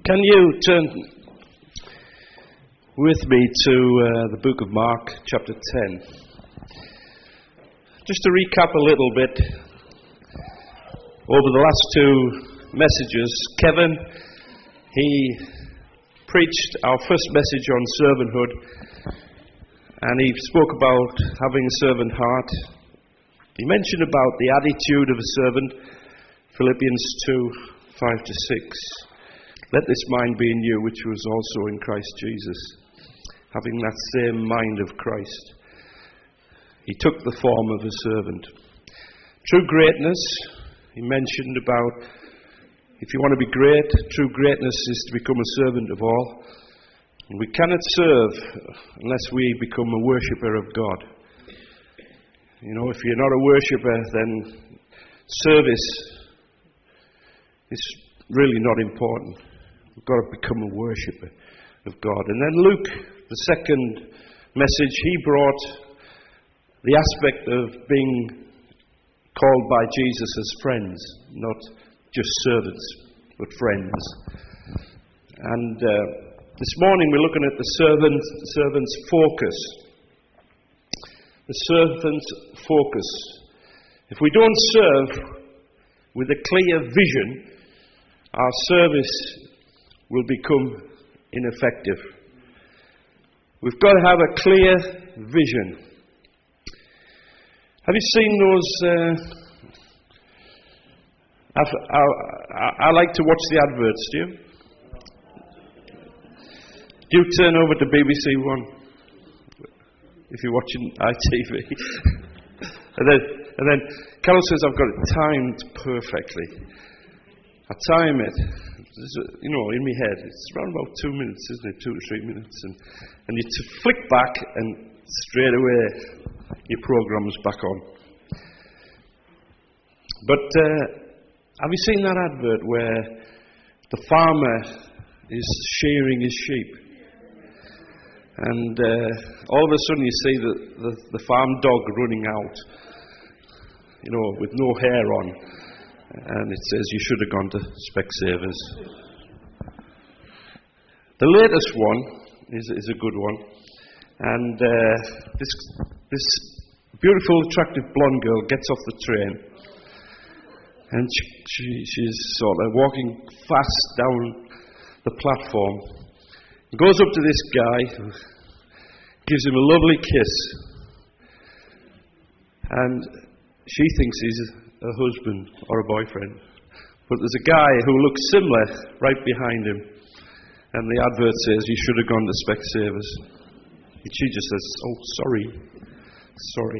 Can you turn with me to the book of Mark, chapter 10? Just to recap a little bit, over the last two messages, Kevin, he preached our first message on servanthood, and he spoke about having a servant heart. He mentioned about the attitude of a servant, Philippians 2, 5-6. Let this mind be in you, which was also in Christ Jesus, having that same mind of Christ. He took the form of a servant. True greatness, he mentioned about, if you want to be great, true greatness is to become a servant of all. And we cannot serve unless we become a worshipper of God. You know, if you're not a worshipper, then service is really not important. We've got to become a worshipper of God. And then Luke, the second message, he brought the aspect of being called by Jesus as friends, not just servants, but friends. And this morning we're looking at the servant's focus. The servant's focus. If we don't serve with a clear vision, our service will become ineffective. We've got to have a clear vision. Have you seen those? I like to watch the adverts, do you? Do you turn over to BBC One if you're watching ITV? and then Carol says, I've got it timed perfectly. I time it, you know, in my head. It's around about 2 minutes, isn't it? 2 to 3 minutes. And you flick back and straight away your program's back on. But have you seen that advert where the farmer is shearing his sheep? And all of a sudden you see the farm dog running out, you know, with no hair on. And it says you should have gone to Specsavers. The latest one is a good one. And this beautiful, attractive blonde girl gets off the train. And she's sort of walking fast down the platform. Goes up to this guy, who gives him a lovely kiss. And she thinks he's a husband or a boyfriend. But there's a guy who looks similar right behind him. And the advert says, you should have gone to Specsavers. And she just says, oh, sorry.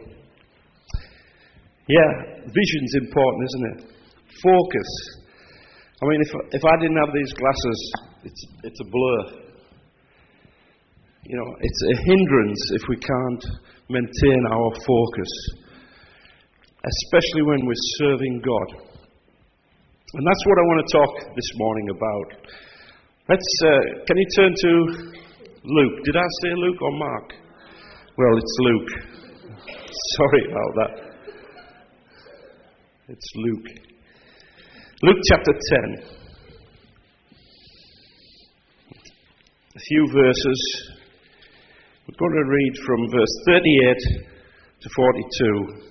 Yeah, vision's important, isn't it? Focus. I mean, if I didn't have these glasses, it's a blur. You know, it's a hindrance if we can't maintain our focus, especially when we're serving God. And that's what I want to talk this morning about. Can you turn to Luke? Did I say Luke or Mark? Well, it's Luke. Sorry about that. It's Luke. Luke chapter 10. A few verses. We're going to read from verse 38 to 42.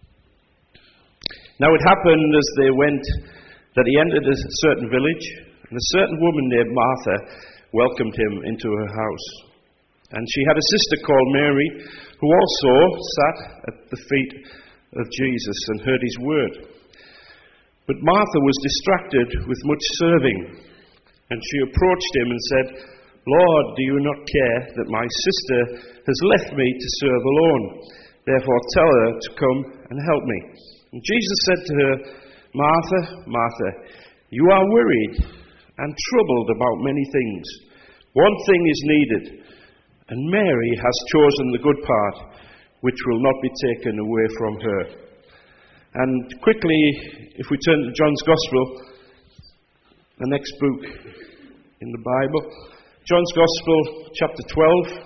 Now it happened as they went that he entered a certain village, and a certain woman named Martha welcomed him into her house. And she had a sister called Mary, who also sat at the feet of Jesus and heard his word. But Martha was distracted with much serving, and she approached him and said, Lord, do you not care that my sister has left me to serve alone? Therefore tell her to come and help me. And Jesus said to her, Martha, Martha, you are worried and troubled about many things. One thing is needed, and Mary has chosen the good part, which will not be taken away from her. And quickly, if we turn to John's Gospel, the next book in the Bible, John's Gospel, chapter 12,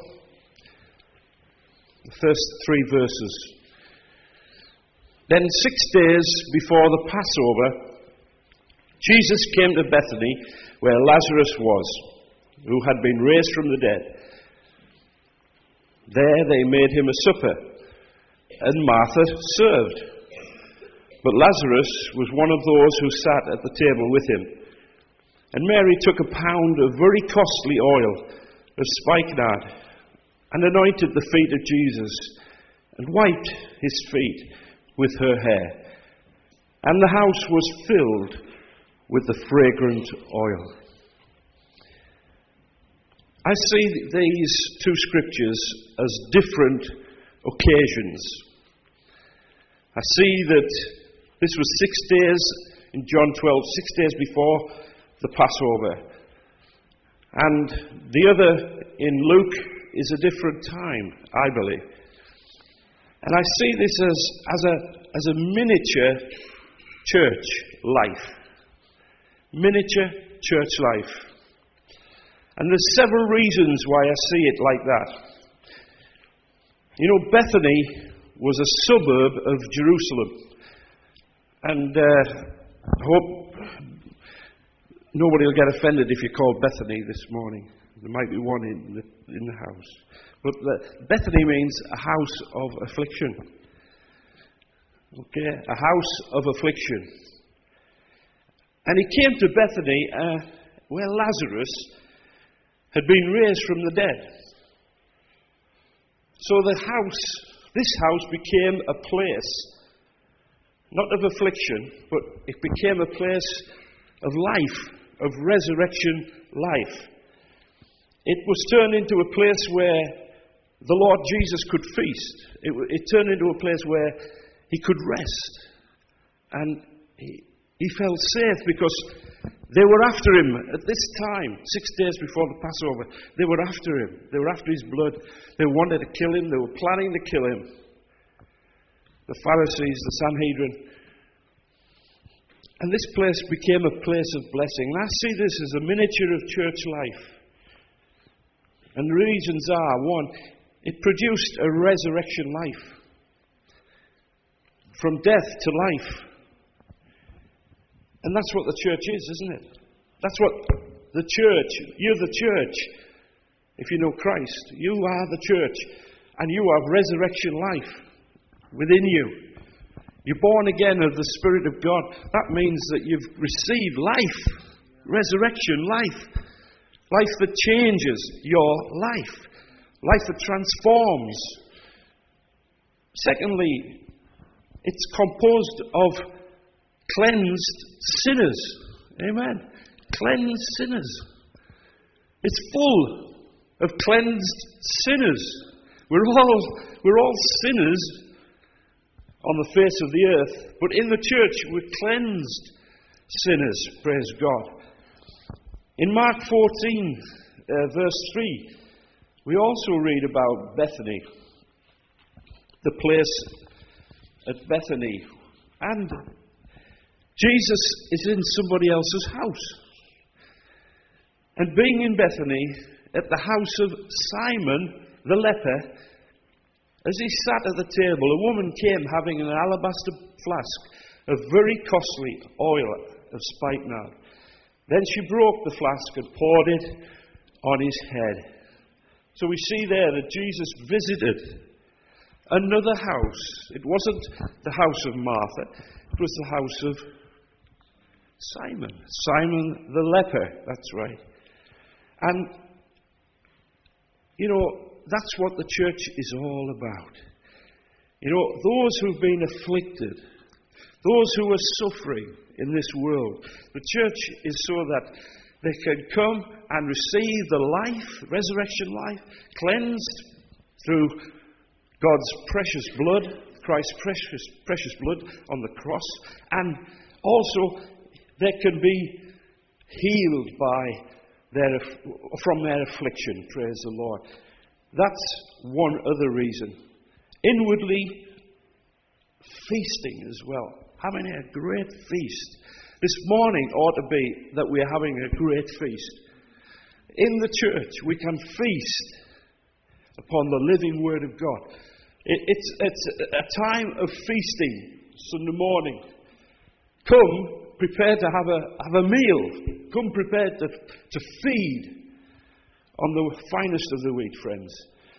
the first 3 verses. Then 6 days before the Passover, Jesus came to Bethany, where Lazarus was, who had been raised from the dead. There they made him a supper, and Martha served. But Lazarus was one of those who sat at the table with him. And Mary took a pound of very costly oil of spikenard, and anointed the feet of Jesus, and wiped his feet with her hair. And the house was filled with the fragrant oil. I see these two scriptures as different occasions. I see that this was 6 days in John 12, 6 days before the Passover. And the other in Luke is a different time, I believe. And I see this as a miniature church life. Miniature church life. And there's several reasons why I see it like that. You know, Bethany was a suburb of Jerusalem. And I hope nobody will get offended if you call Bethany this morning. There might be one in the house. But Bethany means a house of affliction. Okay, a house of affliction. And he came to Bethany where Lazarus had been raised from the dead. So this house became a place, not of affliction, but it became a place of life, of resurrection life. It was turned into a place where the Lord Jesus could feast. It turned into a place where he could rest. And he felt safe because they were after him at this time, 6 days before the Passover. They were after him. They were after his blood. They wanted to kill him. They were planning to kill him. The Pharisees, the Sanhedrin. And this place became a place of blessing. And I see this as a miniature of church life. And the reasons are, one, it produced a resurrection life. From death to life. And that's what the church is, isn't it? That's what the church, you're the church. If you know Christ, you are the church. And you have resurrection life within you. You're born again of the Spirit of God. That means that you've received life. Resurrection life. Life that changes your life. Life that transforms. Secondly, it's composed of cleansed sinners. Amen. Cleansed sinners. It's full of cleansed sinners. We're all sinners on the face of the earth, but in the church we're cleansed sinners. Praise God. In Mark 14, verse 3, we also read about Bethany, the place at Bethany. And Jesus is in somebody else's house. And being in Bethany, at the house of Simon the leper, as he sat at the table, a woman came having an alabaster flask of very costly oil of spikenard. Then she broke the flask and poured it on his head. So we see there that Jesus visited another house. It wasn't the house of Martha, it was the house of Simon. Simon the leper, that's right. And, you know, that's what the church is all about. You know, those who've been afflicted, those who are suffering in this world, the church is so that they can come and receive the life, resurrection life, cleansed through God's precious blood, Christ's precious blood on the cross, and also they can be healed from their affliction, praise the Lord. That's one other reason. Inwardly, feasting as well. Having a great feast. This morning ought to be that we're having a great feast. In the church, we can feast upon the living Word of God. It's a time of feasting Sunday morning. Come prepared to have a meal. Come prepared to feed on the finest of the wheat, friends.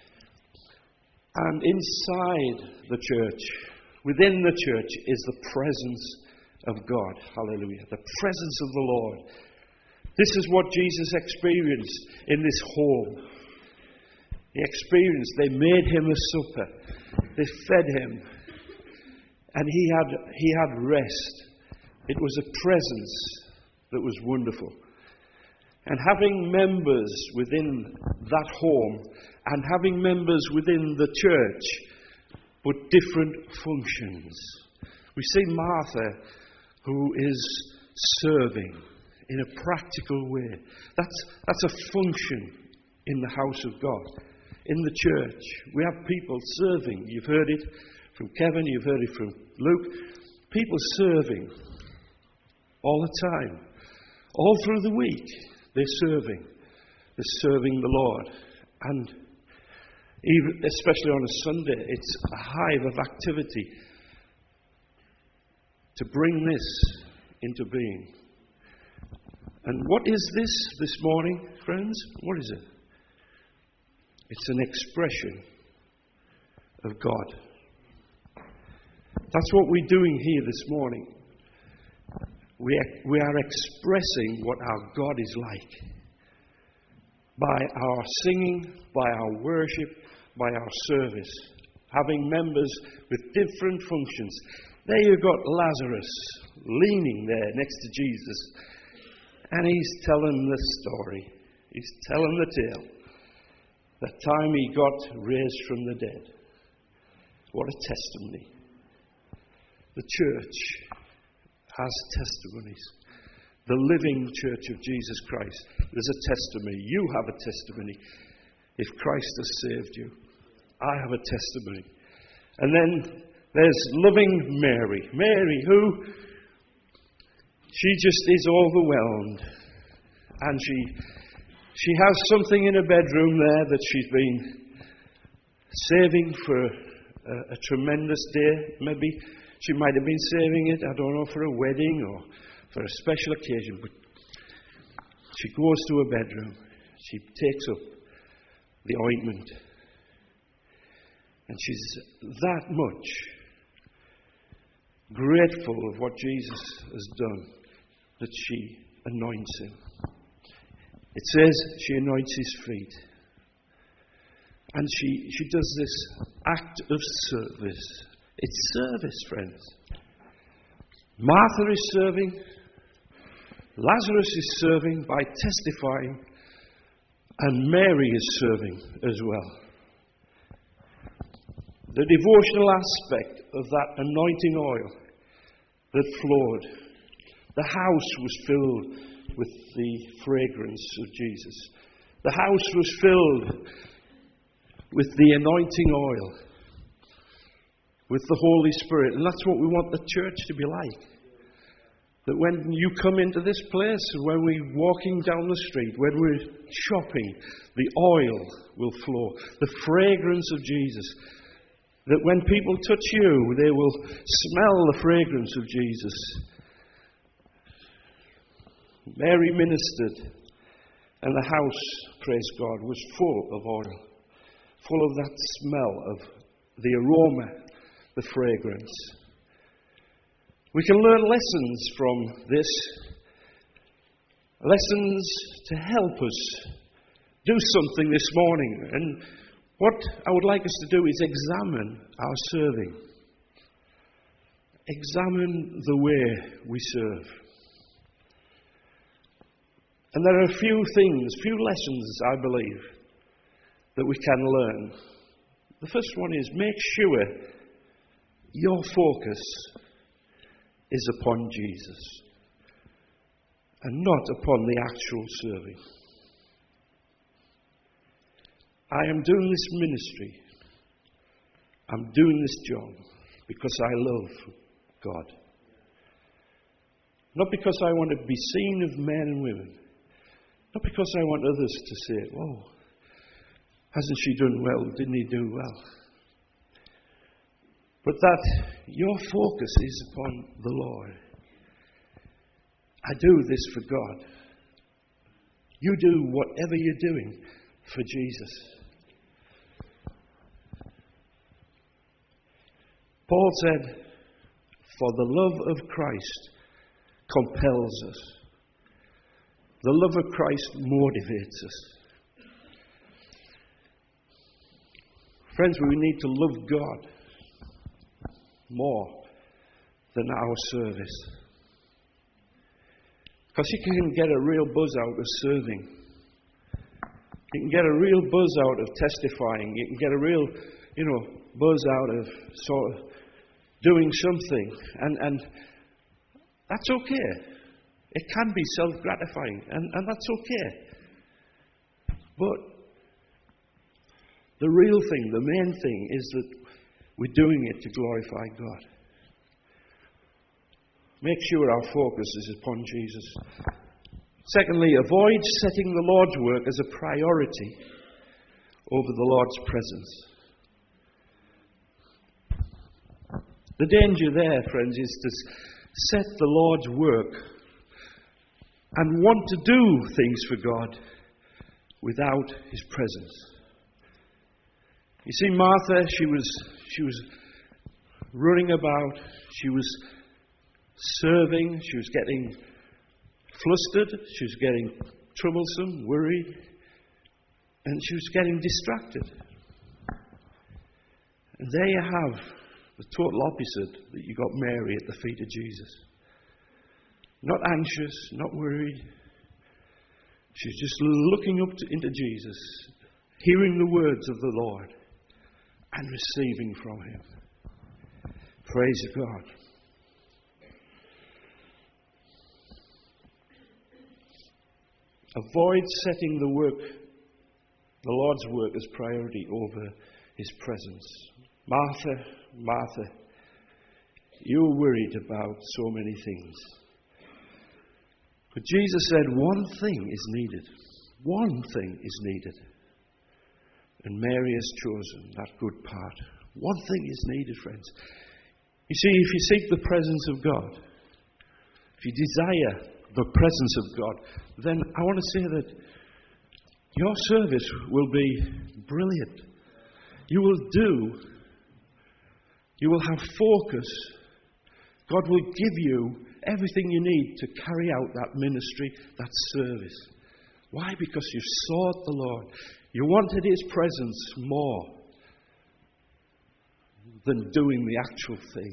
And inside the church, within the church, is the presence of God. Hallelujah. The presence of the Lord. This is what Jesus experienced in this home. He experienced, they made him a supper. They fed him. And he had rest. It was a presence that was wonderful. And having members within that home and having members within the church, but different functions. We see Martha, who is serving in a practical way. That's a function in the house of God. In the church, we have people serving. You've heard it from Kevin, you've heard it from Luke. People serving all the time. All through the week, they're serving. They're serving the Lord. And even, especially on a Sunday, it's a hive of activity to bring this into being. And what is this morning, friends? What is it? It's an expression of God. That's what we're doing here this morning. We are expressing what our God is like. By our singing, by our worship, by our service. Having members with different functions. There you've got Lazarus leaning there next to Jesus. And he's telling the story. He's telling the tale. The time he got raised from the dead. What a testimony. The church has testimonies. The living church of Jesus Christ. There's a testimony. You have a testimony. If Christ has saved you. I have a testimony. And then there's loving Mary. Mary, who she just is overwhelmed. And she has something in her bedroom there that she's been saving for a tremendous day. Maybe she might have been saving it, I don't know, for a wedding or for a special occasion. But she goes to her bedroom. She takes up the ointment. And she's that much grateful of what Jesus has done that she anoints him. It says she anoints his feet. And she does this act of service. It's service, friends. Martha is serving. Lazarus is serving by testifying. And Mary is serving as well. The devotional aspect of that anointing oil that flowed. The house was filled with the fragrance of Jesus. The house was filled with the anointing oil, with the Holy Spirit. And that's what we want the church to be like. That when you come into this place, when we're walking down the street, when we're shopping, the oil will flow. The fragrance of Jesus. That when people touch you, they will smell the fragrance of Jesus. Mary ministered, and the house, praise God, was full of oil. Full of that smell of the aroma, the fragrance. We can learn lessons from this. Lessons to help us do something this morning. And what I would like us to do is examine our serving. Examine the way we serve. And there are a few things, few lessons, I believe, that we can learn. The first one is make sure your focus is upon Jesus and not upon the actual serving. I am doing this ministry. I'm doing this job because I love God. Not because I want to be seen of men and women. Not because I want others to say, oh, hasn't she done well? Didn't he do well? But that your focus is upon the Lord. I do this for God. You do whatever you're doing for Jesus. Paul said, for the love of Christ compels us. The love of Christ motivates us. Friends, we need to love God more than our service. Because you can get a real buzz out of serving. You can get a real buzz out of testifying. You can get a real, buzz out of sort of doing something. And that's okay. It can be self-gratifying. And that's okay. But the real thing, the main thing, is that we're doing it to glorify God. Make sure our focus is upon Jesus. Secondly, avoid setting the Lord's work as a priority over the Lord's presence. The danger there, friends, is to set the Lord's work and want to do things for God without His presence. You see, Martha, she was running about, she was serving, she was getting flustered, she was getting troublesome, worried, and she was getting distracted. And there you have the total opposite, that you got Mary at the feet of Jesus. Not anxious, not worried. She's just looking up into Jesus, hearing the words of the Lord, and receiving from Him. Praise God. Avoid setting the Lord's work as priority over His presence. Martha, Martha, you're worried about so many things. But Jesus said one thing is needed. One thing is needed. And Mary has chosen that good part. One thing is needed, friends. You see, if you seek the presence of God, if you desire the presence of God, then I want to say that your service will be brilliant. You will have focus. God will give you everything you need to carry out that ministry, that service. Why? Because you sought the Lord. You wanted His presence more than doing the actual thing.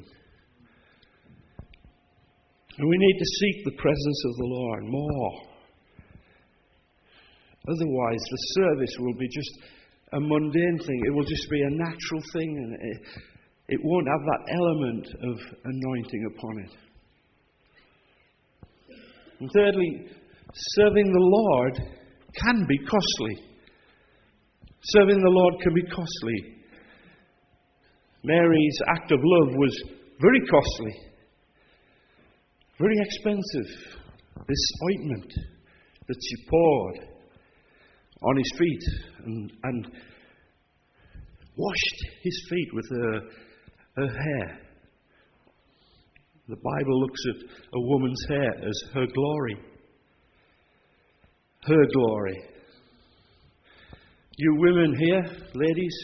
And we need to seek the presence of the Lord more. Otherwise, the service will be just a mundane thing. It will just be a natural thing, and it won't have that element of anointing upon it. And thirdly, serving the Lord can be costly. Serving the Lord can be costly. Mary's act of love was very costly, very expensive. This ointment that she poured on His feet and washed His feet with her hair. The Bible looks at a woman's hair as her glory. Her glory. You women here, ladies,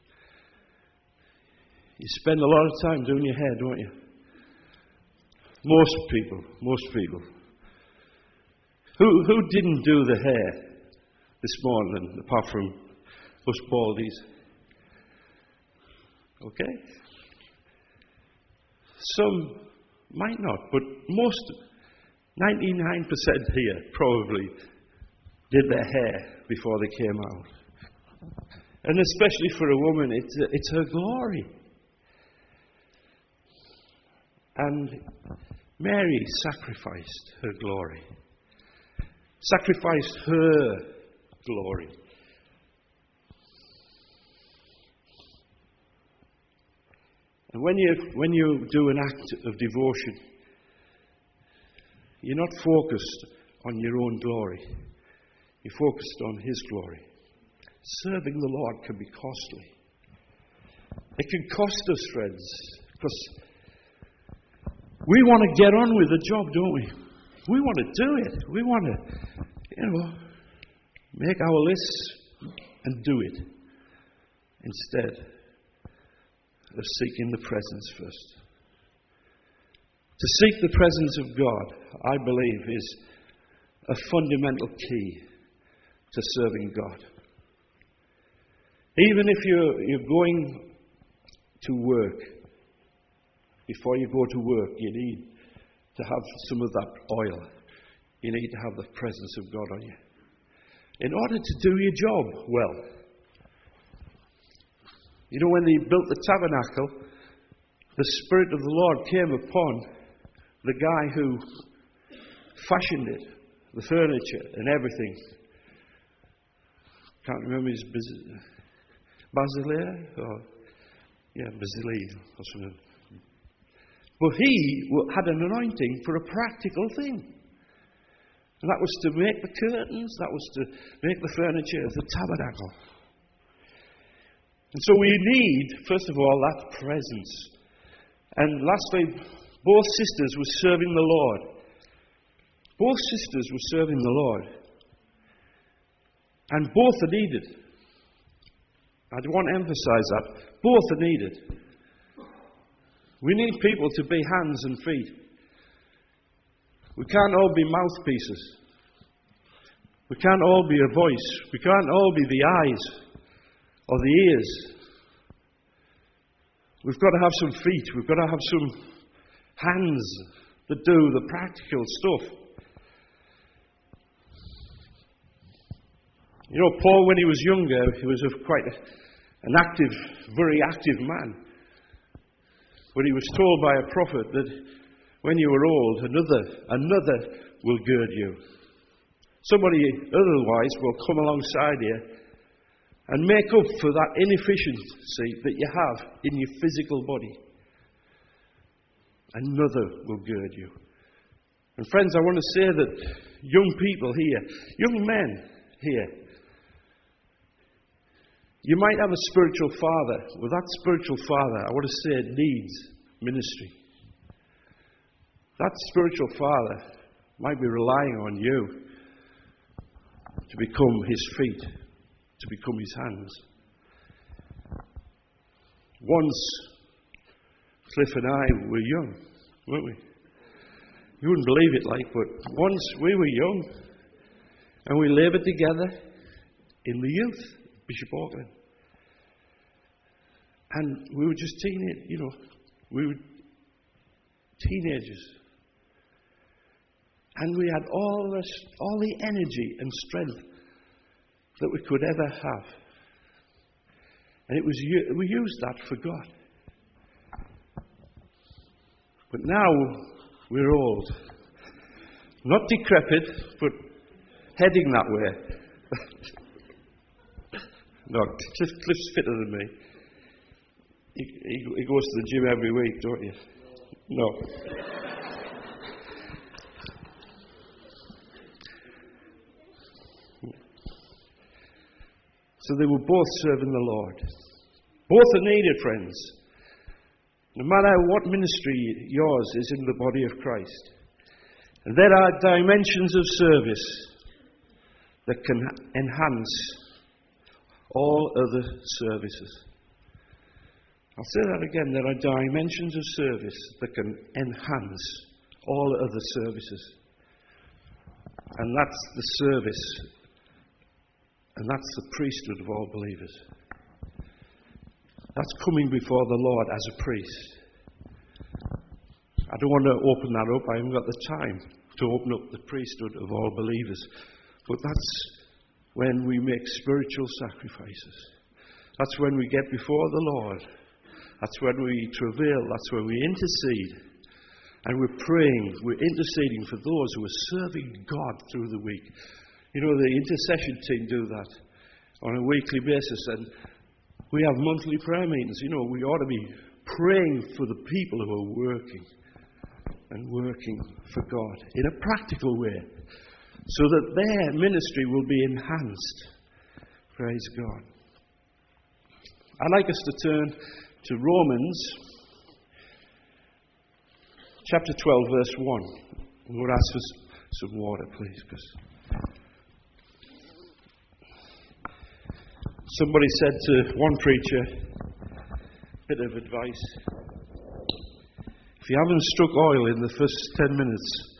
you spend a lot of time doing your hair, don't you? Most people. Who didn't do the hair this morning, apart from us baldies? Okay? Some might not, but most, 99% here probably did their hair before they came out. And especially for a woman, it's her glory. And Mary sacrificed her glory. Sacrificed her glory. And when you do an act of devotion, you're not focused on your own glory. You're focused on His glory. Serving the Lord can be costly. It can cost us, friends, because we want to get on with the job, don't we? We want to do it. We want to, make our lists and do it. Instead of seeking the presence first. To seek the presence of God, I believe, is a fundamental key to serving God. Even if you're going to work, before you go to work, you need to have some of that oil. You need to have the presence of God on you. In order to do your job well. When they built the tabernacle, the Spirit of the Lord came upon the guy who fashioned it, the furniture and everything. Can't remember his Basilea? Basilea or something. But he had an anointing for a practical thing. And that was to make the curtains, that was to make the furniture of the tabernacle. And so we need, first of all, that presence. And lastly, both sisters were serving the Lord. Both sisters were serving the Lord. And both are needed. I want to emphasize that. Both are needed. We need people to be hands and feet. We can't all be mouthpieces. We can't all be a voice. We can't all be the eyes or the ears. We've got to have some feet. We've got to have some hands that do the practical stuff. Paul, when he was younger, he was quite an active, very active man. But he was told by a prophet that when you are old, another will gird you. Somebody otherwise will come alongside you and make up for that inefficiency that you have in your physical body. Another will gird you. And friends, I want to say that young people here, young men here, you might have a spiritual father. Well, that spiritual father, I want to say, needs ministry. That spiritual father might be relying on you to become his feet, to become his hands. Once, Cliff and I were young, weren't we? You wouldn't believe it, but once we were young, and we laboured together in the youth, Bishop Auckland. And we were just we were teenagers. And we had all the energy and strength that we could ever have. And we used that for God. But now we're old. Not decrepit, but heading that way. No, Cliff's fitter than me. He goes to the gym every week, don't you? No. So they were both serving the Lord. Both are needed, friends. No matter what ministry yours is in the body of Christ. And there are dimensions of service that can enhance all other services. I'll say that again. There are dimensions of service that can enhance all other services. And that's the service. And that's the priesthood of all believers. That's coming before the Lord as a priest. I don't want to open that up. I haven't got the time to open up the priesthood of all believers. But that's when we make spiritual sacrifices. That's when we get before the Lord. That's when we travail. That's when we intercede. And we're praying, we're interceding for those who are serving God through the week. The intercession team do that on a weekly basis. And we have monthly prayer meetings. We ought to be praying for the people who are working and working for God in a practical way so that their ministry will be enhanced. Praise God. I'd like us to turn to Romans chapter 12, verse 1. I'm going to ask for some water, please. Because somebody said to one preacher, bit of advice: if you haven't struck oil in the first 10 minutes,